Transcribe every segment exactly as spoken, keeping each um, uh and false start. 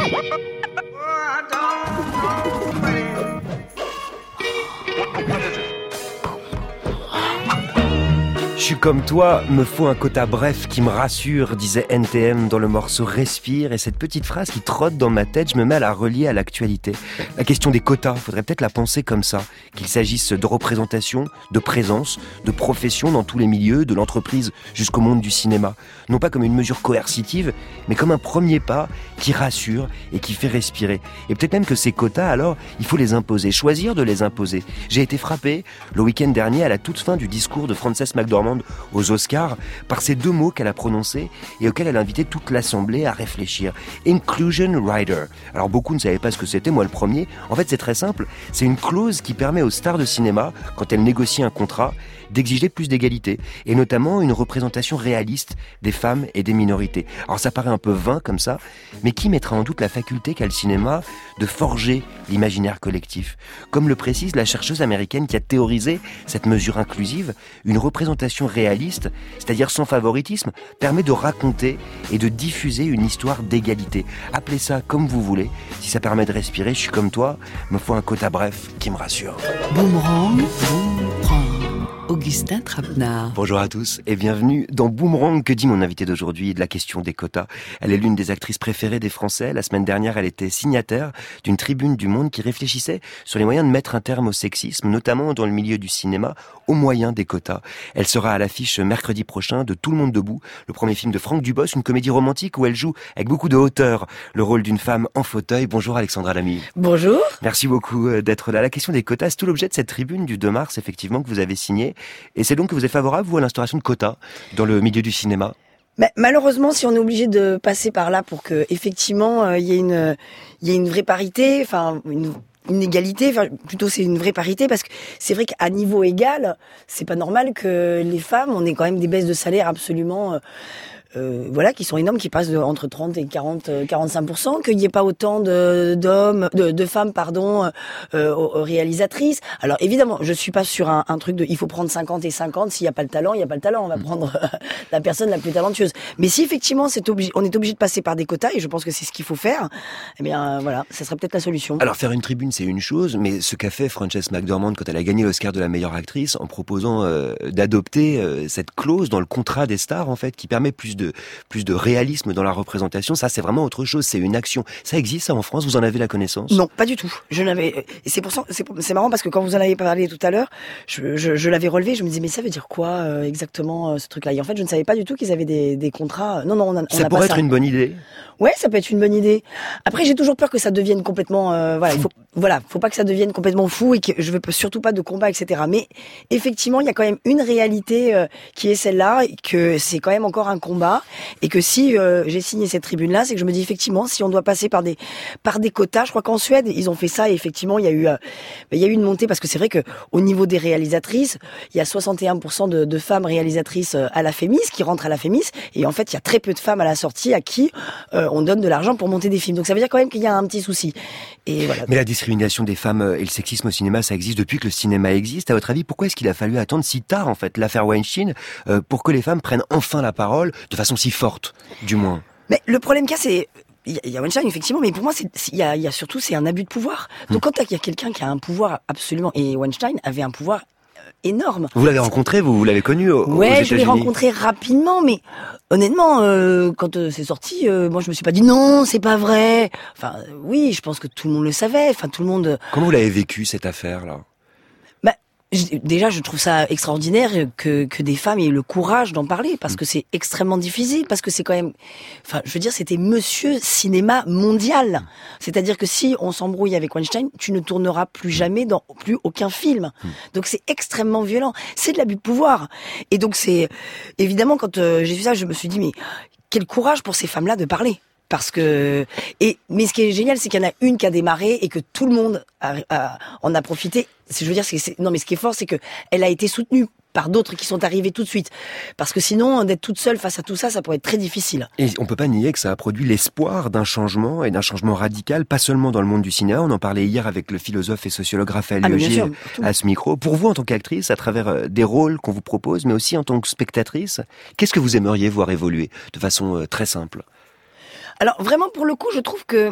Je suis comme toi, me faut un quota bref qui me rassure, disait N T M dans le morceau Respire, et cette petite phrase qui trotte dans ma tête, je me mets à la relier à l'actualité. La question des quotas, faudrait peut-être la penser comme ça, qu'il s'agisse de représentation, de présence, de profession dans tous les milieux, de l'entreprise jusqu'au monde du cinéma. Non pas comme une mesure coercitive, mais comme un premier pas qui rassure et qui fait respirer. Et peut-être même que ces quotas, alors, il faut les imposer, choisir de les imposer. J'ai été frappé le week-end dernier à la toute fin du discours de Frances McDormand aux Oscars par ces deux mots qu'elle a prononcés et auxquels elle a invité toute l'Assemblée à réfléchir. Inclusion Rider. Alors beaucoup ne savaient pas ce que c'était, moi le premier. En fait, c'est très simple. C'est une clause qui permet aux stars de cinéma, quand elles négocient un contrat, d'exiger plus d'égalité, et notamment une représentation réaliste des femmes et des minorités. Alors ça paraît un peu vain comme ça, mais qui mettra en doute la faculté qu'a le cinéma de forger l'imaginaire collectif? Comme le précise la chercheuse américaine qui a théorisé cette mesure inclusive, une représentation réaliste, c'est-à-dire sans favoritisme, permet de raconter et de diffuser une histoire d'égalité. Appelez ça comme vous voulez, si ça permet de respirer, je suis comme toi, me faut un quota bref qui me rassure. Boomerang, boomerang. Augustin Trapenard. Bonjour à tous et bienvenue dans Boomerang. Que dit mon invité d'aujourd'hui de la question des quotas? Elle est l'une des actrices préférées des Français. La semaine dernière, elle était signataire d'une tribune du Monde qui réfléchissait sur les moyens de mettre un terme au sexisme, notamment dans le milieu du cinéma, au moyen des quotas. Elle sera à l'affiche mercredi prochain de Tout le monde debout, le premier film de Franck Dubosc, une comédie romantique où elle joue avec beaucoup de hauteur le rôle d'une femme en fauteuil. Bonjour Alexandra Lamy. Bonjour. Merci beaucoup d'être là. La question des quotas, c'est tout l'objet de cette tribune du deux mars, effectivement, que vous avez signée. Et c'est donc que vous êtes favorable, vous, à l'instauration de quotas dans le milieu du cinéma? Mais malheureusement, si on est obligé de passer par là pour que effectivement il euh, y ait une, il y ait une vraie parité, enfin une, une égalité, enfin plutôt c'est une vraie parité, parce que c'est vrai qu'à niveau égal, c'est pas normal que les femmes, on ait quand même des baisses de salaire absolument. Euh, Euh, voilà, qui sont énormes, qui passent de, entre trente et quarante, quarante-cinq pour cent, qu'il n'y ait pas autant de, d'hommes, de, de femmes, pardon, euh, aux, aux réalisatrices. Alors évidemment, je suis pas sur un, un truc de, il faut prendre cinquante et cinquante, s'il n'y a pas le talent, il n'y a pas le talent, on va prendre la personne la plus talentueuse. Mais si effectivement c'est obligé, on est obligé de passer par des quotas, et je pense que c'est ce qu'il faut faire, eh bien voilà, ça serait peut-être la solution. Alors faire une tribune, c'est une chose, mais ce qu'a fait Frances McDormand quand elle a gagné l'Oscar de la meilleure actrice, en proposant euh, d'adopter euh, cette clause dans le contrat des stars, en fait, qui permet plus de plus de réalisme dans la représentation, ça c'est vraiment autre chose, c'est une action. Ça existe ça en France, vous en avez la connaissance? Non, pas du tout. Je n'avais, et c'est pour ça, c'est, c'est marrant parce que quand vous en avez parlé tout à l'heure, je, je, je l'avais relevé, je me disais mais ça veut dire quoi euh, exactement euh, ce truc-là? Et en fait, je ne savais pas du tout qu'ils avaient des, des contrats. Non, non, on a, on ça a pourrait pas être ça. Une bonne idée. Ouais, ça peut être une bonne idée. Après, j'ai toujours peur que ça devienne complètement, euh, voilà, il faut, voilà, faut pas que ça devienne complètement fou et que je veux surtout pas de combat, et cetera. Mais effectivement, il y a quand même une réalité euh, qui est celle-là, et que c'est quand même encore un combat, et que si euh, j'ai signé cette tribune-là, c'est que je me dis effectivement, si on doit passer par des par des quotas, je crois qu'en Suède ils ont fait ça, et effectivement, il y a eu euh, il y a eu une montée, parce que c'est vrai que au niveau des réalisatrices, il y a soixante et un pour cent de, de femmes réalisatrices à la Fémis qui rentrent à la Fémis, et en fait, il y a très peu de femmes à la sortie à qui euh, on donne de l'argent pour monter des films. Donc ça veut dire quand même qu'il y a un petit souci. Et voilà. Mais la discrimination des femmes et le sexisme au cinéma, ça existe depuis que le cinéma existe. À votre avis, pourquoi est-ce qu'il a fallu attendre si tard, en fait, l'affaire Weinstein, euh, pour que les femmes prennent enfin la parole, de façon si forte, du moins? Mais le problème qu'il y a, c'est il y a Weinstein effectivement, mais pour moi, c'est il y a, il y a surtout c'est un abus de pouvoir. Donc hum. quand il y a quelqu'un qui a un pouvoir absolument, et Weinstein avait un pouvoir énorme. Vous l'avez rencontré, vous, vous l'avez connu aux, ouais, aux États-Unis? Je l'ai rencontré rapidement, mais honnêtement, euh, quand euh, c'est sorti, euh, moi je me suis pas dit non, c'est pas vrai. Enfin, euh, oui, je pense que tout le monde le savait. Enfin, tout le monde. Comment vous l'avez vécu cette affaire-là? Bah, je, déjà, je trouve ça extraordinaire que que des femmes aient le courage d'en parler, parce que c'est extrêmement difficile, parce que c'est quand même. Enfin, je veux dire, c'était Monsieur Cinéma mondial. C'est-à-dire que si on s'embrouille avec Weinstein, tu ne tourneras plus jamais dans plus aucun film. Donc c'est extrêmement violent. C'est de l'abus de pouvoir. Et donc c'est évidemment quand euh, j'ai vu ça, je me suis dit mais quel courage pour ces femmes-là de parler. Parce que et mais ce qui est génial, c'est qu'il y en a une qui a démarré et que tout le monde a, a, en a profité. Je veux dire, c'est, c'est, non mais ce qui est fort, c'est que elle a été soutenue par d'autres qui sont arrivés tout de suite. Parce que sinon, d'être toute seule face à tout ça, ça pourrait être très difficile. Et on peut pas nier que ça a produit l'espoir d'un changement, et d'un changement radical, pas seulement dans le monde du cinéma. On en parlait hier avec le philosophe et sociologue Raphaël ah, Liogier à ce micro. Pour vous, en tant qu'actrice, à travers des rôles qu'on vous propose, mais aussi en tant que spectatrice, qu'est-ce que vous aimeriez voir évoluer de façon très simple? Alors vraiment, pour le coup, je trouve que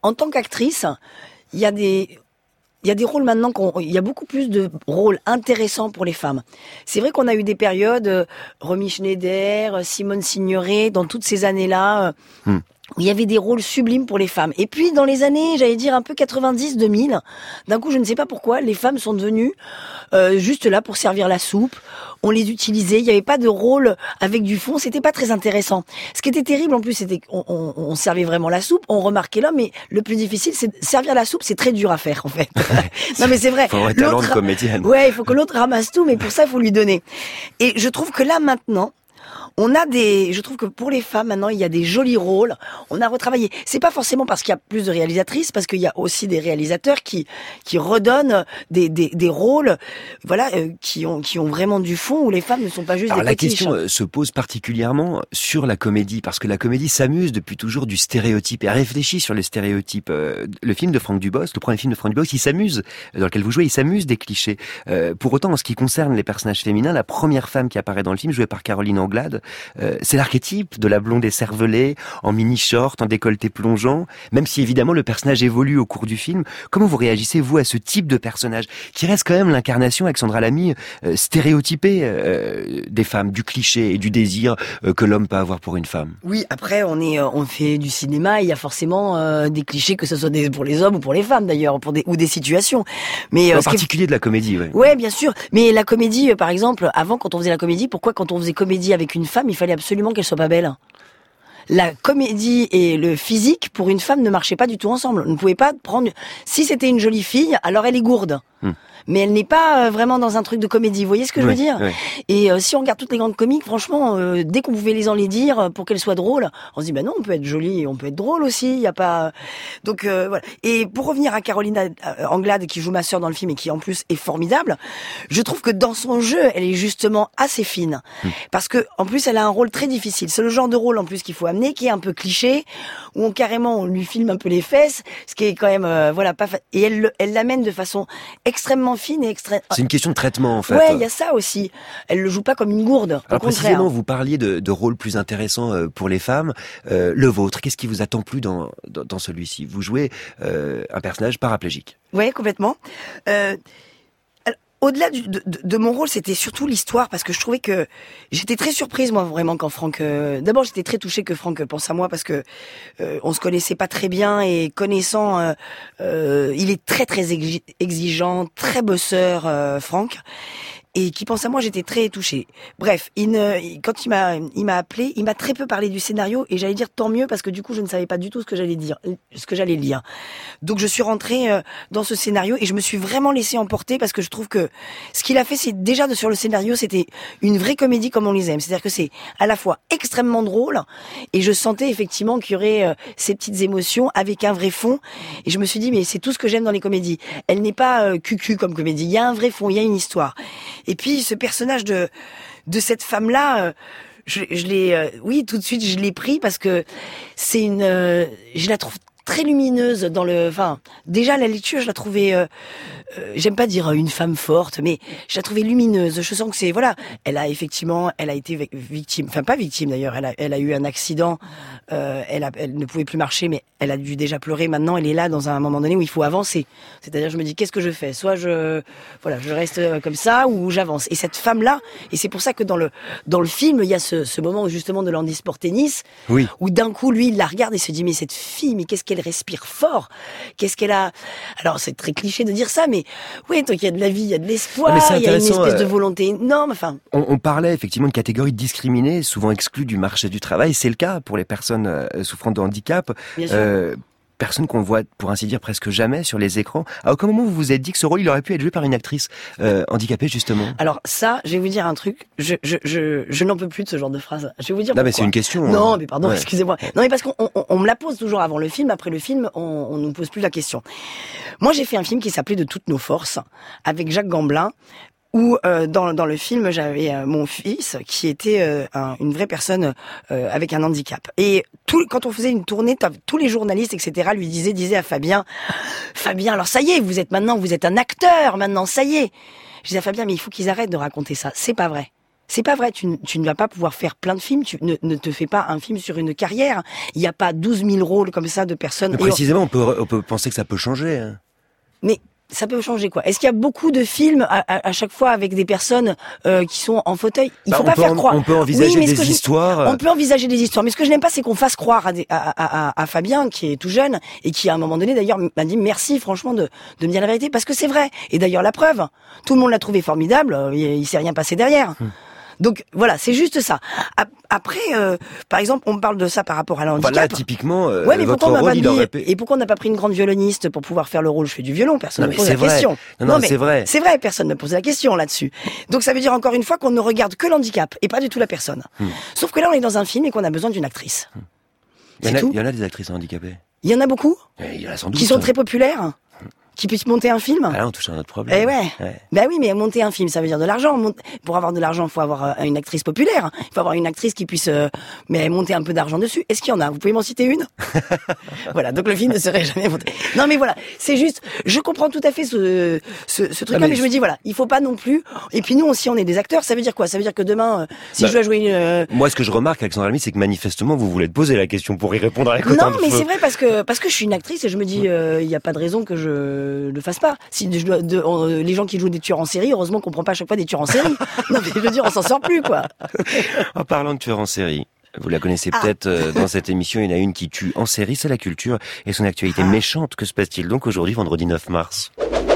en tant qu'actrice, il y a des... Il y a des rôles maintenant, qu'on, il y a beaucoup plus de rôles intéressants pour les femmes. C'est vrai qu'on a eu des périodes, euh, Romy Schneider, Simone Signoret, dans toutes ces années-là, euh, hmm. où il y avait des rôles sublimes pour les femmes. Et puis, dans les années, j'allais dire un peu quatre-vingt-dix deux mille, d'un coup, je ne sais pas pourquoi, les femmes sont devenues euh, juste là pour servir la soupe. On les utilisait, il n'y avait pas de rôle avec du fond, c'était pas très intéressant. Ce qui était terrible en plus, c'était qu'on on, on servait vraiment la soupe, on remarquait l'homme, mais le plus difficile, c'est servir la soupe, c'est très dur à faire en fait. Non mais c'est vrai. Faut avoir un talent de comédienne. Ouais, il faut que l'autre ramasse tout, mais pour ça, il faut lui donner. Et je trouve que là maintenant, on a des, je trouve que pour les femmes maintenant, il y a des jolis rôles. On a retravaillé. C'est pas forcément parce qu'il y a plus de réalisatrices, parce qu'il y a aussi des réalisateurs qui qui redonnent des des, des rôles, voilà, euh, qui ont qui ont vraiment du fond, où les femmes ne sont pas juste Alors des la petites. question se pose particulièrement sur la comédie, parce que la comédie s'amuse depuis toujours du stéréotype et réfléchit sur les stéréotypes. Le film de Franck Dubosc, le premier film de Franck Dubosc, il s'amuse, dans lequel vous jouez, il s'amuse des clichés. Euh, pour autant, en ce qui concerne les personnages féminins, la première femme qui apparaît dans le film, jouée par Caroline Anglade, Euh, c'est l'archétype de la blonde écervelée, en mini-short, en décolleté plongeant, même si évidemment le personnage évolue au cours du film. Comment vous réagissez, vous, à ce type de personnage, qui reste quand même l'incarnation, Alexandra Lamy, euh, stéréotypée euh, des femmes, du cliché et du désir euh, que l'homme peut avoir pour une femme? Oui, après, on est, on fait du cinéma, il y a forcément euh, des clichés, que ce soit des, pour les hommes ou pour les femmes d'ailleurs, pour des, ou des situations. Mais, euh, en ce particulier qui est... de la comédie, ouais. Ouais, bien sûr. Mais la comédie, euh, par exemple, avant, quand on faisait la comédie, pourquoi quand on faisait comédie avec une femme, il fallait absolument qu'elle soit pas belle? La comédie et le physique, pour une femme, ne marchaient pas du tout ensemble. On ne pouvait pas prendre... Si c'était une jolie fille, alors elle est gourde. Hmm. Mais elle n'est pas euh, vraiment dans un truc de comédie. Vous voyez ce que je oui, veux dire? Oui. Et euh, si on regarde toutes les grandes comiques, franchement, euh, dès qu'on pouvait les enlaidir pour qu'elles soient drôles, on se dit, bah non, on peut être jolie et on peut être drôle aussi. Il y a pas... Donc, euh, voilà. Et pour revenir à Caroline Anglade, qui joue ma sœur dans le film et qui, en plus, est formidable, je trouve que dans son jeu, elle est justement assez fine. Mmh. Parce que, en plus, elle a un rôle très difficile. C'est le genre de rôle, en plus, qu'il faut amener, qui est un peu cliché, où on, carrément, on lui filme un peu les fesses, ce qui est quand même, euh, voilà, pas fa... Et elle, elle l'amène de façon extrêmement fine et extrêmement... C'est une question de traitement, en fait. Ouais, il y a ça aussi. Elle le joue pas comme une gourde. Alors précisément, vous parliez de, de rôles plus intéressants euh, pour les femmes. Euh, le vôtre, qu'est-ce qui vous a tant plu dans, dans, dans celui-ci? Vous jouez euh, un personnage paraplégique. Ouais, complètement. Euh, Au-delà du, de, de mon rôle, c'était surtout l'histoire, parce que je trouvais que j'étais très surprise, moi, vraiment, quand Franck... Euh, d'abord, j'étais très touchée que Franck pense à moi, parce que euh, on se connaissait pas très bien, et connaissant, euh, euh, il est très très exigeant, très bosseur, euh, Franck, et qui pense à moi, j'étais très touchée. Bref, il ne, quand il m'a, il m'a appelé, il m'a très peu parlé du scénario, et j'allais dire tant mieux, parce que du coup, je ne savais pas du tout ce que j'allais dire, ce que j'allais lire. Donc, je suis rentrée euh, dans ce scénario, et je me suis vraiment laissée emporter, parce que je trouve que ce qu'il a fait, c'est déjà de, sur le scénario, c'était une vraie comédie comme on les aime. C'est-à-dire que c'est à la fois extrêmement drôle, et je sentais effectivement qu'il y aurait euh, ces petites émotions avec un vrai fond. Et je me suis dit, mais c'est tout ce que j'aime dans les comédies. Elle n'est pas euh, cucu comme comédie. Il y a un vrai fond, il y a une histoire. Et puis ce personnage de de cette femme-là, euh, je, je l'ai, euh, oui, tout de suite, je l'ai pris parce que c'est une, euh, je la trouve très lumineuse dans le, enfin, déjà la lecture, je la trouvais, euh, euh, j'aime pas dire une femme forte, mais je la trouvais lumineuse. Je sens que c'est, voilà, elle a effectivement, elle a été victime, enfin pas victime d'ailleurs, elle a, elle a eu un accident, euh, elle a, elle ne pouvait plus marcher, mais elle a dû déjà pleurer. Maintenant, elle est là dans un moment donné où il faut avancer. C'est-à-dire, je me dis, qu'est-ce que je fais? Soit je, voilà, je reste comme ça ou j'avance. Et cette femme-là, et c'est pour ça que dans le, dans le film, il y a ce, ce moment justement de l'handisport tennis, oui, où d'un coup, lui, il la regarde et se dit, mais cette fille, mais qu'est-ce qu'elle respire fort, qu'est-ce qu'elle a. Alors c'est très cliché de dire ça, mais oui, tant qu'il y a de la vie, il y a de l'espoir, il y a une espèce de volonté énorme. Enfin, on, on parlait effectivement de catégories discriminées, souvent exclues du marché du travail. C'est le cas pour les personnes euh, souffrant de handicap. Bien sûr. Euh, personne qu'on voit, pour ainsi dire, presque jamais sur les écrans. À aucun moment vous vous êtes dit que ce rôle, il aurait pu être joué par une actrice euh, handicapée, justement? Alors ça, je vais vous dire un truc, je, je, je, je n'en peux plus de ce genre de phrase. Je vais vous dire non, pourquoi. Mais c'est une question. Non, hein. mais pardon, ouais. excusez-moi. Non, mais parce qu'on on, on me la pose toujours avant le film, après le film, on, on nous pose plus la question. Moi, j'ai fait un film qui s'appelait De toutes nos forces, avec Jacques Gamblin, où euh, dans, dans le film, j'avais euh, mon fils qui était euh, un, une vraie personne euh, avec un handicap. Et tout, quand on faisait une tournée, tous les journalistes, et cetera, lui disaient, disaient à Fabien, Fabien, alors ça y est, vous êtes maintenant, vous êtes un acteur, maintenant, ça y est. Je disais à Fabien, mais il faut qu'ils arrêtent de raconter ça. C'est pas vrai. C'est pas vrai, tu, tu ne vas pas pouvoir faire plein de films, tu ne, ne te fais pas un film sur une carrière. Il n'y a pas douze mille rôles comme ça de personnes. Mais précisément, on peut, on peut penser que ça peut changer. Hein. Mais ça peut changer quoi? Est-ce qu'il y a beaucoup de films à, à, à chaque fois avec des personnes euh, qui sont en fauteuil? Il faut bah, pas faire en, croire. On peut envisager oui, des histoires. On peut envisager des histoires, mais ce que je n'aime pas, c'est qu'on fasse croire à, des, à, à, à, à Fabien, qui est tout jeune et qui à un moment donné d'ailleurs m'a dit merci franchement de, de me dire la vérité, parce que c'est vrai. Et d'ailleurs la preuve, tout le monde l'a trouvé formidable. Il, il s'est rien passé derrière. Hum. Donc voilà, c'est juste ça. Après, euh, par exemple, on me parle de ça par rapport à l'handicap. Enfin là, typiquement, euh, ouais, mais votre pourquoi on rôle, n'a il pas aurait mis, et pourquoi on n'a pas pris une grande violoniste pour pouvoir faire le rôle? Je fais du violon, personne ne pose la vrai. question. Non, non, non mais c'est vrai. C'est vrai, personne ne pose la question là-dessus. Donc ça veut dire encore une fois qu'on ne regarde que l'handicap et pas du tout la personne. Hmm. Sauf que là, on est dans un film et qu'on a besoin d'une actrice. Hmm. Il y en a, il y en a des actrices handicapées. Il y en a beaucoup. Il y en a sans doute. Qui sont très populaires. Qui puisse monter un film. Ah là, on touche à un autre problème. Eh ouais. ouais. Ben oui, mais monter un film, ça veut dire de l'argent. Pour avoir de l'argent, il faut avoir une actrice populaire. Il faut avoir une actrice qui puisse, euh, mais monter un peu d'argent dessus. Est-ce qu'il y en a? Vous pouvez m'en citer une? Voilà. Donc le film ne serait jamais monté. Non, mais voilà. C'est juste, je comprends tout à fait ce, ce, ce truc-là, mais, mais je me dis voilà, il faut pas non plus. Et puis nous aussi, on est des acteurs. Ça veut dire quoi? Ça veut dire que demain, euh, si bah, je dois jouer. Euh... Moi, ce que je remarque, Alexandre Lamy, c'est que manifestement, vous voulez te poser la question pour y répondre à la côte. Non, mais c'est vrai parce que parce que je suis une actrice et je me dis, il euh, y a pas de raison que je le fasse pas. Si je dois, de, on, les gens qui jouent des tueurs en série, heureusement qu'on prend pas à chaque fois des tueurs en série. Non mais je veux dire, on s'en sort plus quoi. En parlant de tueurs en série, vous la connaissez ah. peut-être euh, dans cette émission, il y en a une qui tue en série, c'est la culture et son actualité ah. méchante. Que se passe-t-il donc aujourd'hui, vendredi neuf mars?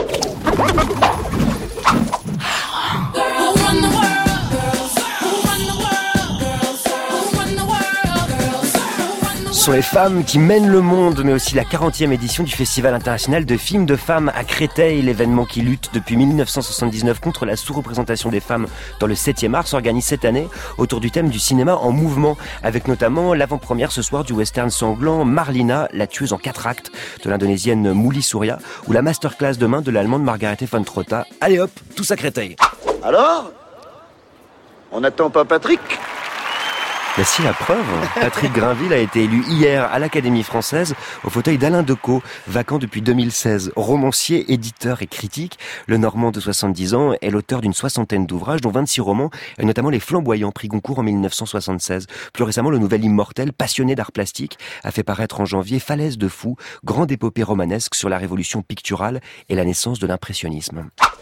Ce sont les femmes qui mènent le monde, mais aussi la quarantième édition du Festival international de films de femmes à Créteil, l'événement qui lutte depuis mille neuf cent soixante-dix-neuf contre la sous-représentation des femmes dans le septième art, s'organise cette année autour du thème du cinéma en mouvement, avec notamment l'avant-première ce soir du western sanglant Marlina, la tueuse en quatre actes de l'indonésienne Mouli Surya, ou la masterclass demain de l'allemande Margarete von Trotta. Allez hop, tous à Créteil. Alors ? On n'attend pas Patrick ? Mais si, la preuve, Patrick Grinville a été élu hier à l'Académie française au fauteuil d'Alain Decaux, vacant depuis deux mille seize. Romancier, éditeur et critique, le Normand de soixante-dix ans est l'auteur d'une soixantaine d'ouvrages, dont vingt-six romans, et notamment Les Flamboyants, prix Goncourt en mille neuf cent soixante-seize. Plus récemment, le Nouvel Immortel, passionné d'art plastique, a fait paraître en janvier Falaise de fou, grande épopée romanesque sur la révolution picturale et la naissance de l'impressionnisme.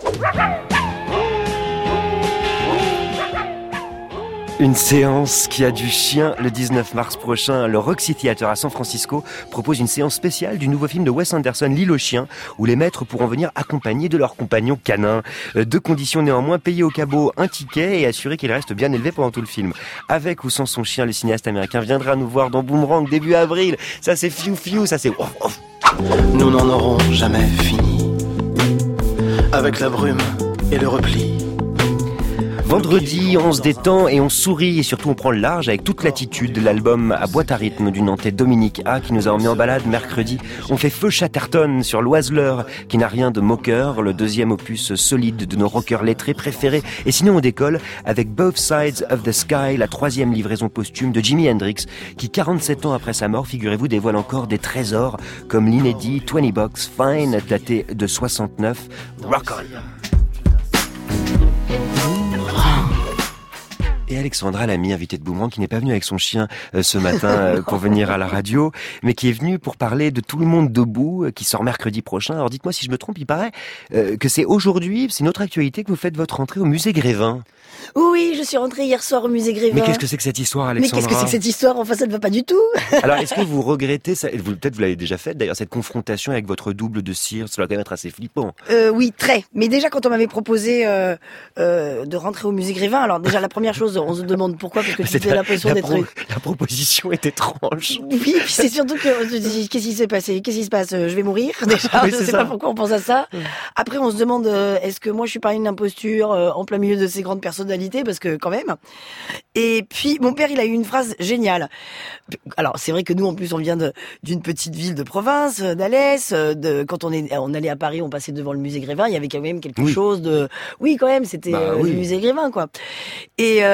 Une séance qui a du chien le dix-neuf mars prochain. Le Roxy Theatre à San Francisco propose une séance spéciale du nouveau film de Wes Anderson, L'île aux chiens, où les maîtres pourront venir accompagnés de leurs compagnons canins. Deux conditions néanmoins, payer au cabot un ticket et assurer qu'il reste bien élevé pendant tout le film. Avec ou sans son chien, le cinéaste américain viendra nous voir dans Boomerang début avril. Ça c'est fiou fiou, ça c'est ouf ouf. Nous n'en aurons jamais fini. Avec la brume et le repli. Vendredi, on se détend et on sourit et surtout on prend le large avec toute l'attitude. L'album à boîte à rythme du Nantais Dominique A qui nous a emmenés en balade mercredi. On fait feu Chatterton sur l'Oiseleur qui n'a rien de moqueur, le deuxième opus solide de nos rockers lettrés préférés. Et sinon on décolle avec Both Sides of the Sky, la troisième livraison posthume de Jimi Hendrix qui quarante-sept ans après sa mort, figurez-vous, dévoile encore des trésors comme l'inédit vingt Bucks Fine daté de soixante-neuf. Rock on! Et Alexandra Lamy, invitée de Boomerang, qui n'est pas venue avec son chien euh, ce matin euh, pour venir à la radio, mais qui est venue pour parler de Tout le monde debout, euh, qui sort mercredi prochain. Alors dites-moi si je me trompe, il paraît euh, que c'est aujourd'hui, c'est une autre actualité, que vous faites votre entrée au musée Grévin. Oui, je suis rentrée hier soir au musée Grévin. Mais qu'est-ce que c'est que cette histoire, Alexandra? Mais qu'est-ce que c'est que cette histoire? Enfin, ça ne va pas du tout. Alors, est-ce que vous regrettez, ça, vous, peut-être vous l'avez déjà fait, d'ailleurs, cette confrontation avec votre double de cire, ça doit quand même être assez flippant. Euh, oui, très. Mais déjà, quand on m'avait proposé euh, euh, de rentrer au musée Grévin, alors déjà, la première chose, on se demande pourquoi, parce que tu as l'impression la d'être... Pro, la proposition est étrange. Oui, puis c'est surtout que on se dit, qu'est-ce qui s'est passé? Qu'est-ce qui se passe? Je vais mourir, déjà. Oui, je ne sais ça. pas pourquoi on pense à ça. Après, on se demande, euh, est-ce que moi, je suis pas une imposture euh, en plein milieu de ces grandes personnalités? Parce que, quand même. Et puis, mon père, il a eu une phrase géniale. Alors, c'est vrai que nous, en plus, on vient de, d'une petite ville de province, d'Alès. De, quand on est, on allait à Paris, on passait devant le musée Grévin, il y avait quand même quelque oui. chose de... Oui, quand même, c'était bah, euh, oui. le musée Grévin, quoi. Et, euh,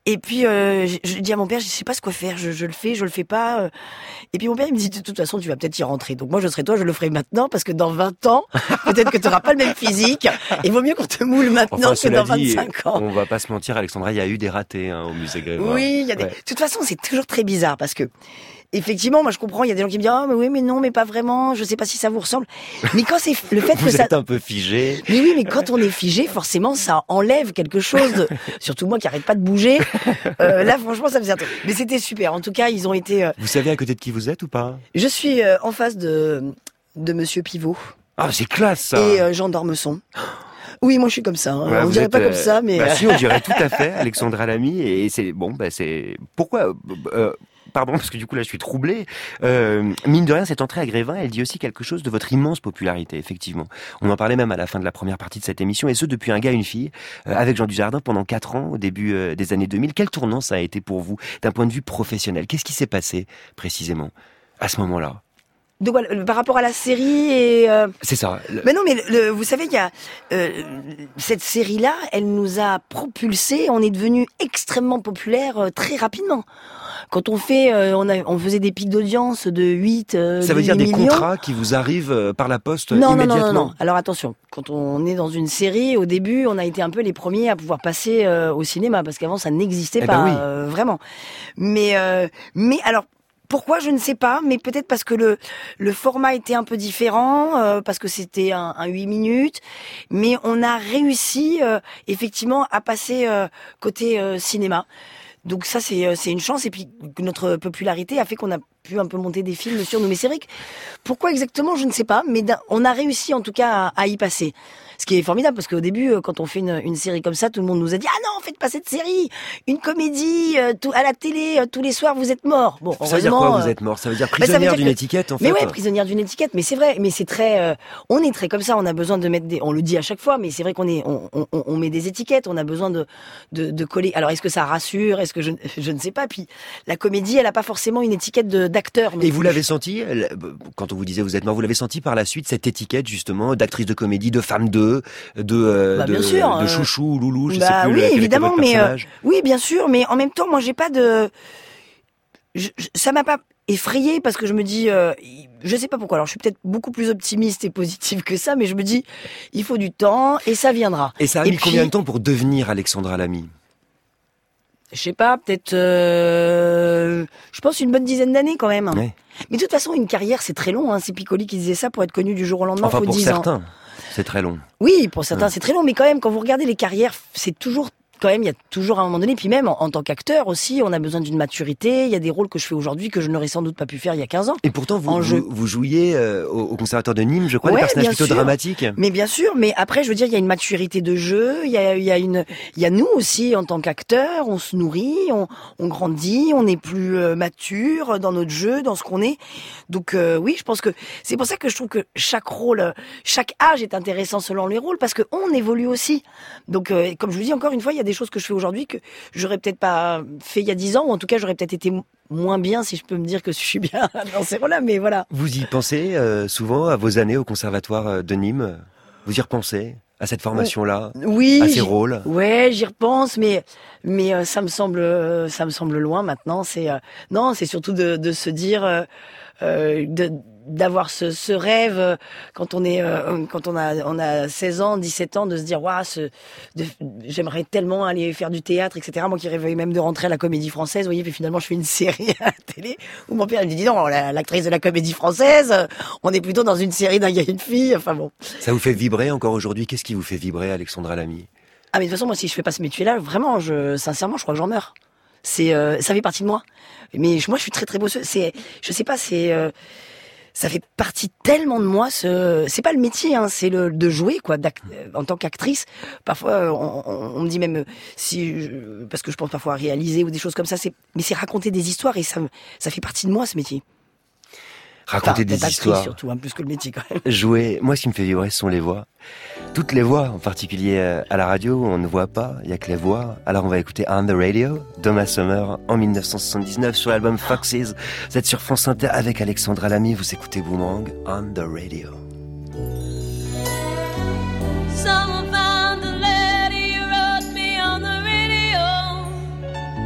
Et puis, euh, je, je dis à mon père, je sais pas ce quoi faire, je, je le fais, je le fais pas. Et puis mon père, il me dit, de toute façon, tu vas peut-être y rentrer. Donc moi, je serai toi, je le ferai maintenant, parce que dans vingt ans, peut-être que tu n'auras pas le même physique. Il vaut mieux qu'on te moule maintenant enfin, que dans dit, vingt-cinq ans. On va pas se mentir, Alexandra, il y a eu des ratés hein, au musée Grégoire. Oui, il y a des... Ouais. De toute façon, c'est toujours très bizarre, parce que effectivement, moi je comprends, il y a des gens qui me disent, ah, mais oui, mais non, mais pas vraiment, je sais pas si ça vous ressemble. Mais quand c'est le fait Vous que ça... êtes un peu figé. Mais oui, mais quand on est figé, forcément, ça enlève quelque chose. De... Surtout moi qui arrête pas de bouger. Euh, là, franchement, ça faisait un truc. Mais c'était super. En tout cas, ils ont été. Euh... Vous savez à côté de qui vous êtes ou pas? Je suis euh, en face de de Monsieur Pivot. Ah, c'est classe ça. Et euh, Jean d'Ormesson. Oui, moi je suis comme ça. Hein. Ouais, on dirait êtes, pas euh... comme ça, mais. Bah si, on dirait tout à fait, Alexandra Lamy. Et c'est bon, bah c'est pourquoi. Euh... Pardon, parce que du coup là je suis troublé. Euh, mine de rien, cette entrée à Grévin, elle dit aussi quelque chose de votre immense popularité, effectivement. On en parlait même à la fin de la première partie de cette émission, et ce depuis un gars et une fille, euh, avec Jean Dujardin pendant quatre ans, au début euh, des années deux mille. Quel tournant ça a été pour vous, d'un point de vue professionnel? Qu'est-ce qui s'est passé, précisément, à ce moment-là? De quoi, par rapport à la série et euh... c'est ça. Le... Mais non, mais le, vous savez, il y a euh, cette série-là, elle nous a propulsés. On est devenu extrêmement populaire euh, très rapidement. Quand on fait, euh, on, a, on faisait des pics d'audience de huit, euh, ça veut dire des millions. contrats qui vous arrivent euh, par la poste non, immédiatement. Non, non, non, non. Alors attention, quand on est dans une série, au début, on a été un peu les premiers à pouvoir passer euh, au cinéma parce qu'avant ça n'existait eh pas ben oui. euh, vraiment. Mais, euh, mais alors. Pourquoi, je ne sais pas, mais peut-être parce que le le format était un peu différent, euh, parce que c'était un, un huit minutes, mais on a réussi euh, effectivement à passer euh, côté euh, cinéma. Donc ça c'est c'est une chance, et puis notre popularité a fait qu'on a pu un peu monter des films sur nous. Mais c'est vrai que pourquoi exactement, je ne sais pas, mais on a réussi en tout cas à, à y passer. Ce qui est formidable, parce qu'au début, quand on fait une, une série comme ça, tout le monde nous a dit « Ah non, faites pas cette série, une comédie, euh, tout, à la télé, euh, tous les soirs, vous êtes morts. » Bon, ça veut dire quoi, euh, vous êtes mort? Ça veut dire prisonnière d'une que... étiquette, en fait. Mais ouais, prisonnière d'une étiquette, mais c'est vrai, mais c'est très... Euh, on est très comme ça, on a besoin de mettre des... On le dit à chaque fois, mais c'est vrai qu'on est, on, on, on met des étiquettes, on a besoin de, de, de coller... Alors, est-ce que ça rassure? Est-ce que je, je ne sais pas. Puis, la comédie, elle a pas forcément une étiquette de, d'acteur. Et vous l'avez senti, quand on vous disait vous êtes mort, vous l'avez senti par la suite, cette étiquette, justement, d'actrice de comédie, de femme de... de Bah, de, bien sûr, de euh... chouchou, loulou, je bah, sais plus. Oui, le, évidemment, mais euh, oui, bien sûr, mais en même temps, moi, j'ai pas de, je, je, ça m'a pas effrayée parce que je me dis, euh, je sais pas pourquoi. Alors, je suis peut-être beaucoup plus optimiste et positive que ça, mais je me dis, il faut du temps et ça viendra. Et ça a et mis puis, combien de temps pour devenir Alexandra Lamy? Je sais pas, peut-être, euh, je pense une bonne dizaine d'années quand même. Ouais. Mais de toute façon, une carrière, c'est très long. Hein. C'est Piccoli qui disait ça, pour être connu du jour au lendemain, enfin, faut pour dix certains. ans. C'est très long. Oui, pour certains, ouais. c'est très long, mais quand même, quand vous regardez les carrières, c'est toujours, quand même, il y a toujours un moment donné, puis même en, en tant qu'acteur aussi, on a besoin d'une maturité. Il y a des rôles que je fais aujourd'hui que je n'aurais sans doute pas pu faire il y a quinze ans. Et pourtant, vous, en vous, jeu. vous jouiez euh, au, au Conservatoire de Nîmes, je crois, ouais, des personnages bien plutôt sûr. dramatiques. Mais bien sûr, mais après, je veux dire, il y a une maturité de jeu, il y a, il y a une, il y a nous aussi en tant qu'acteurs, on se nourrit, on, on grandit, on est plus euh, mature dans notre jeu, dans ce qu'on est. Donc euh, oui, je pense que c'est pour ça que je trouve que chaque rôle, chaque âge est intéressant selon les rôles, parce que on évolue aussi. Donc euh, comme je vous dis encore une fois, il y a des choses que je fais aujourd'hui que j'aurais peut-être pas fait il y a dix ans, ou en tout cas j'aurais peut-être été moins bien, si je peux me dire que je suis bien dans ces rôles-là, mais voilà. Vous y pensez euh, souvent à vos années au Conservatoire de Nîmes? Vous y repensez à cette formation-là, oui, à ces rôles? Ouais, j'y repense, mais mais euh, ça me semble euh, ça me semble loin maintenant. C'est euh, non, c'est surtout de, de se dire euh, euh, de d'avoir ce, ce rêve euh, quand on est euh, quand on a on a seize ans, dix-sept ans, de se dire waouh, ce de, j'aimerais tellement aller faire du théâtre, et cetera. Moi qui rêvais même de rentrer à la Comédie Française, vous voyez, puis finalement je fais une série à la télé où mon père il me dit dis non, la, l'actrice de la Comédie Française, on est plutôt dans une série d'un gars et une fille. Enfin bon. Ça vous fait vibrer encore aujourd'hui? Qu'est-ce qui vous fait vibrer, Alexandra Lamy? Ah mais de toute façon, moi si je fais pas ce métier-là, vraiment, je sincèrement, je crois que j'en meurs. C'est euh, ça fait partie de moi. Mais moi je suis très très bosseuse. C'est je sais pas, c'est euh, ça fait partie tellement de moi. Ce c'est pas le métier, hein, c'est le de jouer quoi. En tant qu'actrice, parfois on, on, on me dit même si je, parce que je pense parfois à réaliser ou des choses comme ça. C'est mais c'est raconter des histoires et ça ça fait partie de moi ce métier. Raconter enfin, des actrice, histoires, surtout, hein, plus que le métier quand même. Jouer. Moi, ce qui me fait vibrer, ce sont les voix. Toutes les voix, en particulier à la radio, on ne voit pas, il y a que les voix. Alors on va écouter On the Radio, Donna Summer, en dix-neuf cent soixante-dix-neuf, sur l'album Foxes. Vous êtes sur France Inter avec Alexandra Lamy, vous écoutez Boomerang, On the Radio. Someone found the letter you wrote me on the radio.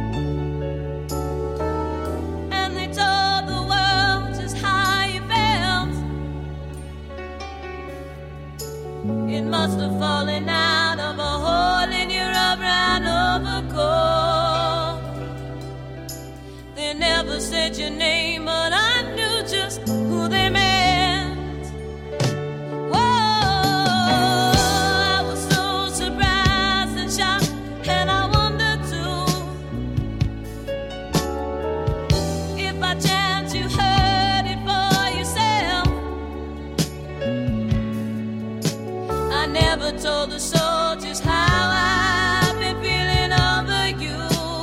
It must have fallen out of a hole in your brown overcoat. They never said your name, but I knew just who they meant. Whoa, I was so surprised and shocked, and I wondered too if by chance you heard it for yourself. I never told the soldiers how I've been feeling over you,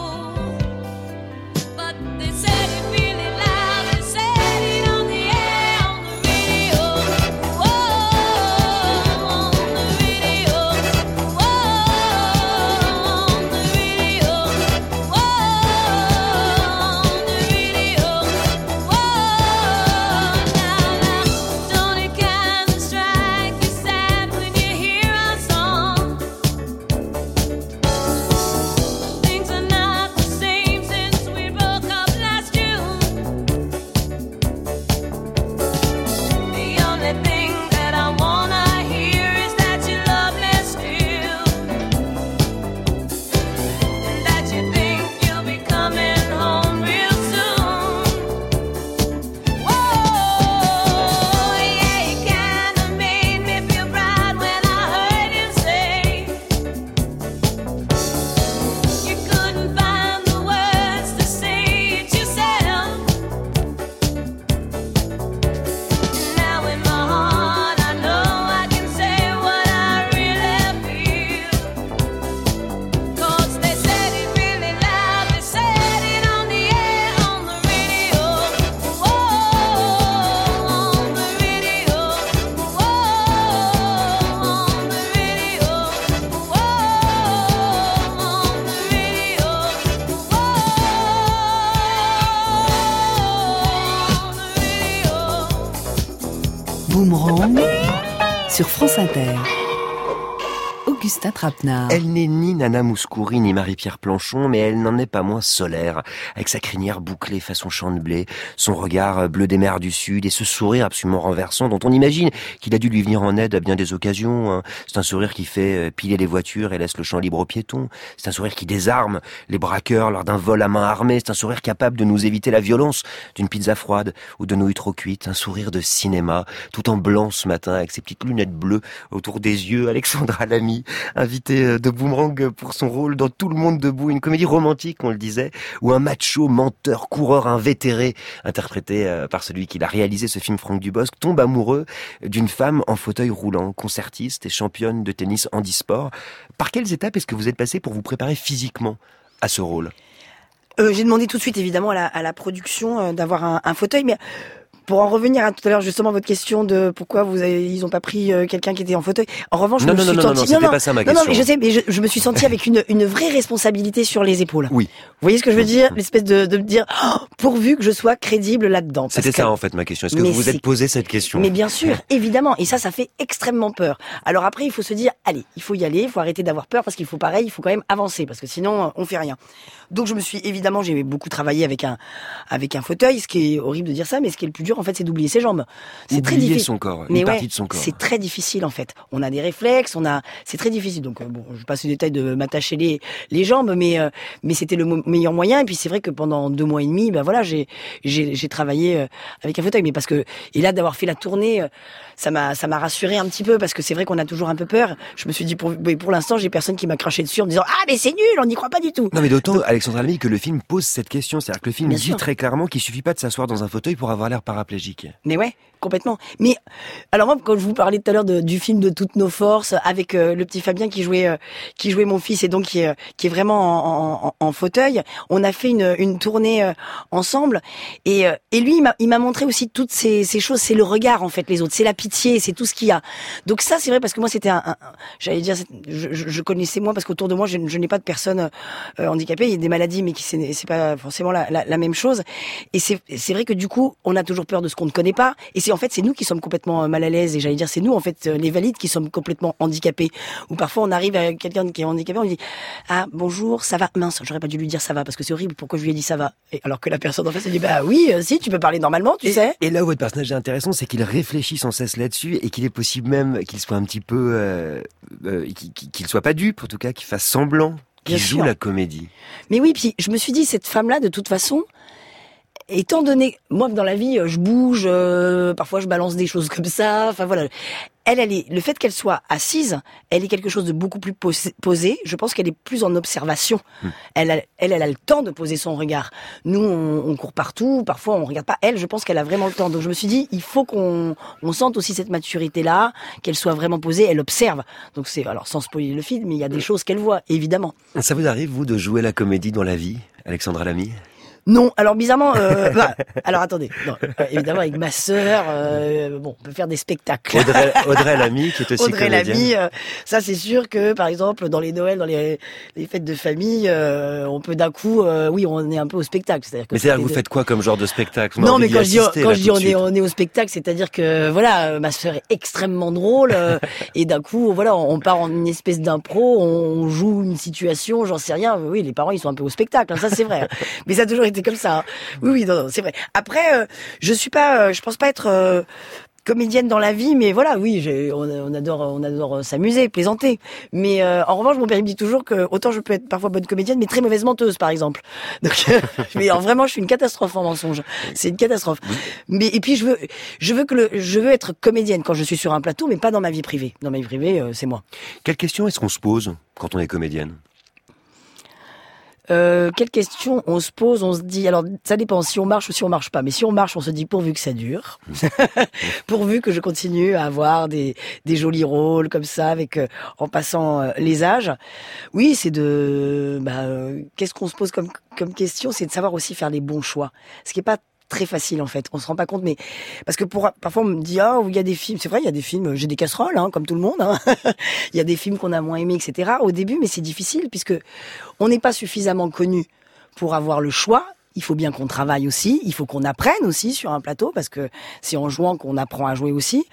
but they said it really loud. They said it on the air, on the radio. Whoa, on the radio. Whoa, on the radio. Whoa, on the radio. Whoa, now, now, don't it kinda strike you sad when you hear our song? Things are not the same since we broke up last June. The only thing that I wanna hear is that you love me still, and that you think you'll be coming home real soon. Whoa, yeah, you kinda made me feel proud when I heard you say you couldn't find the words to say it yourself. Now in my heart I know I can say what I really feel, 'cause they said it really loud. They said it on the air, on the radio. Whoa, on the radio. Whoa, on the radio. Whoa, on the radio. Boomerang sur France Inter. Augustin Trapenard. Elle n'est ni Nana Mouskouri ni Marie-Pierre Planchon, mais elle n'en est pas moins solaire, avec sa crinière bouclée façon champ de blé, son regard bleu des mers du Sud et ce sourire absolument renversant dont on imagine qu'il a dû lui venir en aide à bien des occasions. Hein. C'est un sourire qui fait piler les voitures et laisse le champ libre aux piétons. C'est un sourire qui désarme les braqueurs lors d'un vol à main armée. C'est un sourire capable de nous éviter la violence d'une pizza froide ou de nouilles trop cuites. Un sourire de cinéma, tout en blanc ce matin, avec ses petites lunettes bleues autour des yeux. Alexandra Lamy, invitée de Boomerang pour son rôle dans Tout le monde debout, une comédie romantique, on le disait, où un macho, menteur, coureur invétéré, interprété par celui qui l'a réalisé ce film, Franck Dubosc, tombe amoureux d'une femme en fauteuil roulant, concertiste et championne de tennis handisport. Par quelles étapes est-ce que vous êtes passé pour vous préparer physiquement à ce rôle ? Euh, j'ai demandé tout de suite, évidemment, à la, à la production euh, d'avoir un, un fauteuil, mais pour en revenir à tout à l'heure, justement, votre question de pourquoi vous avez, ils ont pas pris euh, quelqu'un qui était en fauteuil. En revanche, je non, me non, suis non, sentie... non, non, c'était pas ça ma non, question. non, mais je sais, mais je, je me suis sentie avec une, une vraie responsabilité sur les épaules. Oui. Vous voyez ce que je veux dire? L'espèce de, de me dire, oh, pourvu que je sois crédible là-dedans. C'était que... ça, en fait, ma question. Est-ce que Mais vous vous c'est- êtes posé cette question? Mais bien sûr, évidemment. Et ça, ça fait extrêmement peur. Alors après, il faut se dire, allez, il faut y aller, il faut arrêter d'avoir peur parce qu'il faut pareil, il faut quand même avancer parce que sinon, on fait rien. Donc je me suis, évidemment, j'ai beaucoup travaillé avec un, avec un fauteuil. Ce qui est horrible de dire ça, mais ce qui est le plus dur, en fait, c'est d'oublier ses jambes. C'est très Oublier difficile. son corps, Mais une ouais, partie de son corps. c'est très difficile, en fait. On a des réflexes, on a, c'est très difficile. Donc, euh, bon, je passe le détail de m'attacher les, les jambes, mais, euh, mais c'était le mo- meilleur moyen. Et puis, c'est vrai que pendant deux mois et demi, ben voilà, j'ai, j'ai, j'ai travaillé euh, avec un fauteuil. Mais parce que, et là, d'avoir fait la tournée, euh, ça m'a, ça m'a rassuré un petit peu parce que c'est vrai qu'on a toujours un peu peur. Je me suis dit, pour, mais pour l'instant, j'ai personne qui m'a craché dessus en me disant, ah, mais c'est nul, on n'y croit pas du tout. Non, mais d'autant, Alexandra Lamy, que le film pose cette question. C'est-à-dire que le film Bien dit sûr. très clairement qu'il suffit pas de s'asseoir dans un fauteuil pour avoir l'air paraplégique. Mais ouais, complètement. Mais alors moi, quand je vous parlais tout à l'heure de, du film de toutes nos forces, avec euh, le petit Fabien qui jouait, euh, qui jouait mon fils et donc qui est, qui est vraiment en, en, en fauteuil, on a fait une, une tournée euh, ensemble. Et, euh, et lui, il m'a, il m'a montré aussi toutes ces, ces choses. C'est le regard en fait, les autres, c'est la pitié, c'est tout ce qu'il y a. Donc ça, c'est vrai parce que moi, c'était un, un- un- j'allais dire, c'est- je, je, je connaissais moins parce qu'autour de moi, je, je n'ai pas de personnes euh, handicapées. Il y a des maladies, mais qui c'est, c'est pas forcément la, la, la même chose. Et c'est, c'est vrai que du coup, on a toujours peur de ce qu'on ne connaît pas. Et c'est en fait c'est nous qui sommes complètement mal à l'aise, et j'allais dire c'est nous en fait les valides qui sommes complètement handicapés. Ou parfois on arrive à quelqu'un qui est handicapé, on lui dit ah bonjour, ça va, mince, j'aurais pas dû lui dire ça va parce que c'est horrible, pourquoi je lui ai dit ça va, et alors que la personne en face elle dit bah oui euh, si tu peux parler normalement, tu et, sais. Et là où votre personnage est intéressant, c'est qu'il réfléchit sans cesse là-dessus, et qu'il est possible même qu'il soit un petit peu euh, euh, qu'il, qu'il soit pas dupe, en tout cas qu'il fasse semblant qu'il Bien joue sûr. la comédie. Mais oui, puis je me suis dit, cette femme-là, de toute façon, étant donné, moi dans la vie, je bouge, euh, parfois je balance des choses comme ça, enfin voilà. Elle, elle est, le fait qu'elle soit assise, elle est quelque chose de beaucoup plus posé. Je pense qu'elle est plus en observation. Mmh. Elle, a, elle, elle a le temps de poser son regard. Nous, on, on court partout, parfois on regarde pas. Elle, je pense qu'elle a vraiment le temps. Donc je me suis dit, il faut qu'on on sente aussi cette maturité-là, qu'elle soit vraiment posée. Elle observe. Donc c'est, alors sans spoiler le film, mais il y a des choses qu'elle voit, évidemment. Ça vous arrive, vous, de jouer la comédie dans la vie, Alexandra Lamy ? Non, alors bizarrement, euh, bah, alors attendez, non, euh, évidemment avec ma sœur, euh, bon, on peut faire des spectacles. Audrey, Audrey Lamy, qui est aussi Audrey comédienne. Lamy, euh, ça c'est sûr que par exemple dans les Noëls, dans les, les fêtes de famille, euh, on peut d'un coup, euh, oui, on est un peu au spectacle. C'est-à-dire que mais c'est-à-dire que vous de... faites quoi comme genre de spectacle? On Non, mais quand je dis, assister, quand là, je dis on est, on est au spectacle, c'est-à-dire que voilà, ma sœur est extrêmement drôle euh, et d'un coup, voilà, on part en une espèce d'impro, on joue une situation, j'en sais rien. Oui, les parents ils sont un peu au spectacle, hein, ça c'est vrai. Mais ça a toujours été comme ça. Hein. Oui, oui, non, non, c'est vrai. Après, euh, je suis pas, euh, je pense pas être euh, comédienne dans la vie, mais voilà, oui, j'ai, on, on adore, on adore s'amuser, plaisanter. Mais euh, en revanche, mon père me dit toujours que autant je peux être parfois bonne comédienne, mais très mauvaise menteuse, par exemple. Donc, mais alors, vraiment, je suis une catastrophe en mensonge. C'est une catastrophe. Mais et puis je veux, je veux que le, je veux être comédienne quand je suis sur un plateau, mais pas dans ma vie privée. Dans ma vie privée, euh, c'est moi. Quelle question est-ce qu'on se pose quand on est comédienne? Euh, quelle question on se pose? On se dit, alors ça dépend si on marche ou si on marche pas, mais si on marche, on se dit pourvu que ça dure, pourvu que je continue à avoir des des jolis rôles comme ça, avec euh, en passant euh, les âges. Oui, c'est de, bah, euh, qu'est-ce qu'on se pose comme comme question, c'est de savoir aussi faire les bons choix, ce qui est pas très facile en fait, on se rend pas compte, mais parce que pour parfois on me dit ah, il y a des films, c'est vrai, il y a des films, j'ai des casseroles hein, comme tout le monde, hein. Il y a des films qu'on a moins aimés, et cetera au début, mais c'est difficile puisque on n'est pas suffisamment connu pour avoir le choix. Il faut bien qu'on travaille aussi, il faut qu'on apprenne aussi sur un plateau, parce que c'est en jouant qu'on apprend à jouer aussi.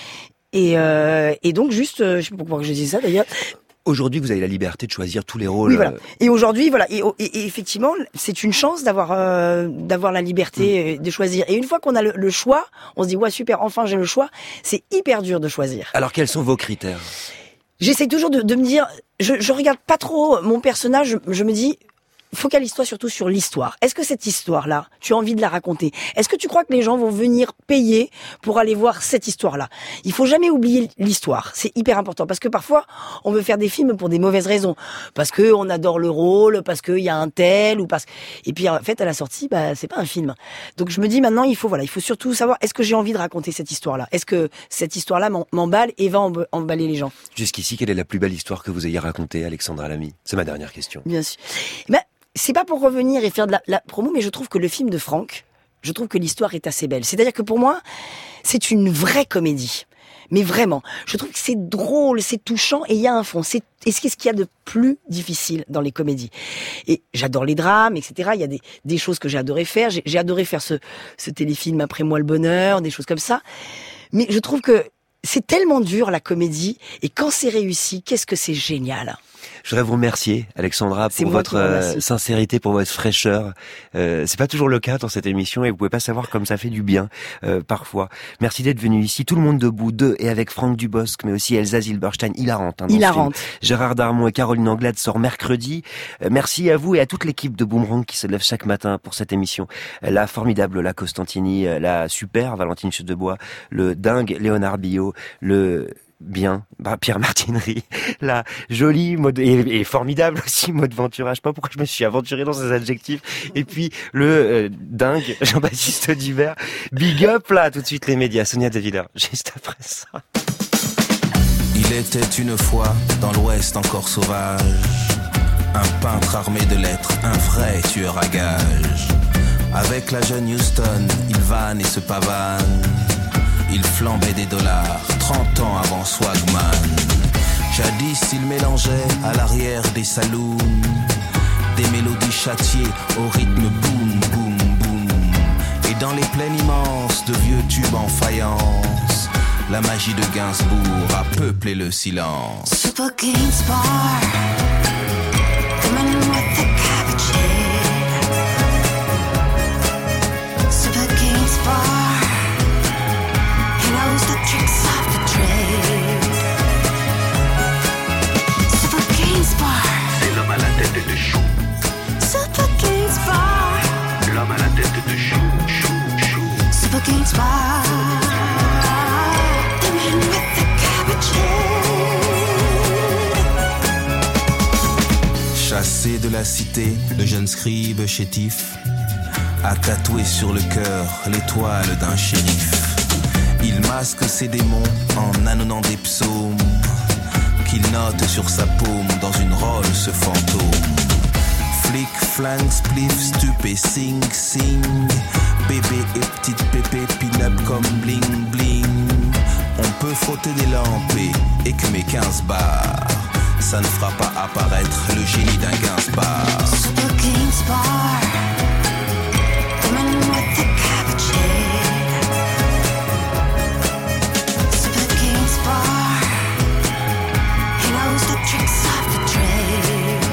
Et, euh, et donc juste, je sais pas pourquoi je dis ça d'ailleurs. Aujourd'hui, vous avez la liberté de choisir tous les rôles. Oui, voilà. Et aujourd'hui, voilà. Et, et, et effectivement, c'est une chance d'avoir euh, d'avoir la liberté mmh. de choisir. Et une fois qu'on a le, le choix, on se dit ouais super, enfin j'ai le choix. C'est hyper dur de choisir. Alors quels sont vos critères? J'essaie toujours de, de me dire, je, je regarde pas trop mon personnage. Je, je me dis, focalise-toi surtout sur l'histoire. Est-ce que cette histoire-là, tu as envie de la raconter? Est-ce que tu crois que les gens vont venir payer pour aller voir cette histoire-là? Il faut jamais oublier l'histoire. C'est hyper important parce que parfois, on veut faire des films pour des mauvaises raisons. Parce que on adore le rôle, parce qu'il y a un tel, ou parce et puis en fait, à la sortie, bah, c'est pas un film. Donc je me dis maintenant, il faut, voilà, il faut surtout savoir, est-ce que j'ai envie de raconter cette histoire-là? Est-ce que cette histoire-là m'emballe et va emballer les gens? Jusqu'ici, quelle est la plus belle histoire que vous ayez racontée, Alexandra Lamy? C'est ma dernière question. Bien sûr. Ben, c'est pas pour revenir et faire de la, la promo, mais je trouve que le film de Franck, je trouve que l'histoire est assez belle. C'est-à-dire que pour moi, c'est une vraie comédie. Mais vraiment, je trouve que c'est drôle, c'est touchant et il y a un fond. C'est, et c'est ce qu'il y a de plus difficile dans les comédies. Et j'adore les drames, et cetera. Il y a des, des choses que j'ai adoré faire. J'ai, j'ai adoré faire ce, ce téléfilm Après moi le bonheur, des choses comme ça. Mais je trouve que c'est tellement dur la comédie et quand c'est réussi, qu'est-ce que c'est génial. Je voudrais vous remercier, Alexandra, pour votre euh, sincérité, pour votre fraîcheur. Euh, c'est pas toujours le cas dans cette émission et vous pouvez pas savoir comme ça fait du bien euh, parfois. Merci d'être venu ici. Tout le monde debout, de et avec Franck Dubosc, mais aussi Elsa Zilberstein, hilarante. Hein, hilarante. Gérard Darmon et Caroline Anglade sort mercredi. Euh, merci à vous et à toute l'équipe de Boomerang qui se lève chaque matin pour cette émission. La formidable, la Costantini, la super Valentine Chedebois, le dingue Léonard Billot, le bien, bah, Pierre Martinerie, la jolie mode et, et formidable aussi Maud Ventura. Je sais pas pourquoi je me suis aventuré dans ces adjectifs. Et puis le euh, dingue Jean-Baptiste Dubert. Big up là, tout de suite les médias. Sonia De Villers, juste après ça. Il était une fois dans l'Ouest encore sauvage, un peintre armé de lettres, un vrai tueur à gages. Avec la jeune Houston, il vanne et se pavane. Il flambait des dollars, trente ans avant Swagman. Jadis, il mélangeait à l'arrière des saloons des mélodies châtiées au rythme boum, boum, boum. Et dans les plaines immenses de vieux tubes en faïence, la magie de Gainsbourg a peuplé le silence. Super King's Bar, coming with the cabbage head. Super King's Bar, he knows the tricks of the trade. Super King's Bar, c'est l'homme à la tête de chou. Super King's Bar, l'homme à la tête de chou, chou, chou. Super King's Bar, the man with the cabbage head. Chassé de la cité, le jeune scribe chétif a tatoué sur le cœur l'étoile d'un shérif. Il masque ses démons en ânonnant des psaumes qu'il note sur sa paume dans une Rolls fantôme. Flic, flingue, spliff, stupé, sing, sing. Bébé et petite pépé, pin-up comme bling, bling. On peut frotter des lampes et écumer quinze bars. Ça ne fera pas apparaître le génie d'un Gainsbar. Super King's Bar, the man with the cabbage head. Super King's Bar, he knows the tricks of the trade.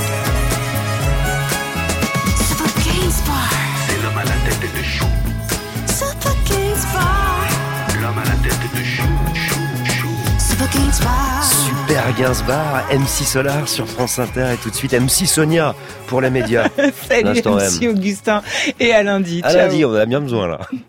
Super King's Bar, c'est l'homme à la tête de chou. Super King's Bar, l'homme à la tête de chou, chou, chou. Super King's Bar. Super Gainsbar, M C Solar sur France Inter et tout de suite M C Sonia pour les médias. Salut Là, je t'en M C aime. Augustin et à lundi. À Ciao. lundi, on en a bien besoin là.